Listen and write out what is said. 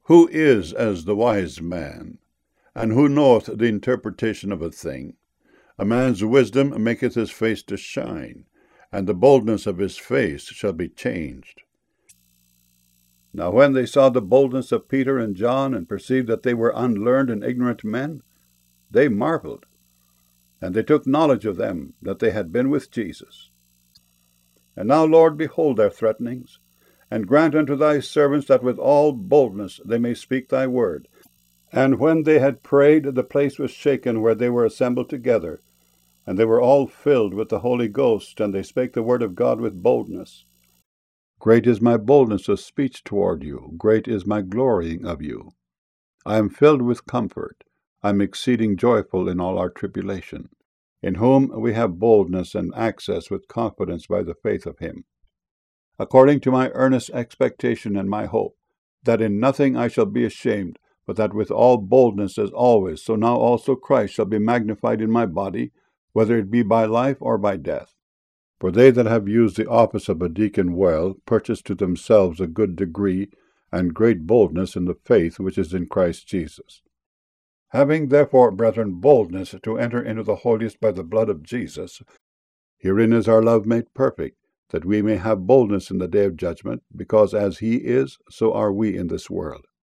Who is as the wise man? And who knoweth the interpretation of a thing? A man's wisdom maketh his face to shine, and the boldness of his face shall be changed. Now when they saw the boldness of Peter and John, and perceived that they were unlearned and ignorant men, they marveled, and they took knowledge of them, that they had been with Jesus. And now, Lord, behold their threatenings, and grant unto thy servants that with all boldness they may speak thy word. And when they had prayed, the place was shaken where they were assembled together, and they were all filled with the Holy Ghost, and they spake the word of God with boldness. Great is my boldness of speech toward you, great is my glorying of you. I am filled with comfort, I am exceeding joyful in all our tribulation, in whom we have boldness and access with confidence by the faith of him. According to my earnest expectation and my hope, that in nothing I shall be ashamed, but that with all boldness as always, so now also Christ shall be magnified in my body, whether it be by life or by death. For they that have used the office of a deacon well purchase to themselves a good degree and great boldness in the faith which is in Christ Jesus. Having therefore, brethren, boldness to enter into the holiest by the blood of Jesus, herein is our love made perfect, that we may have boldness in the day of judgment, because as he is, so are we in this world.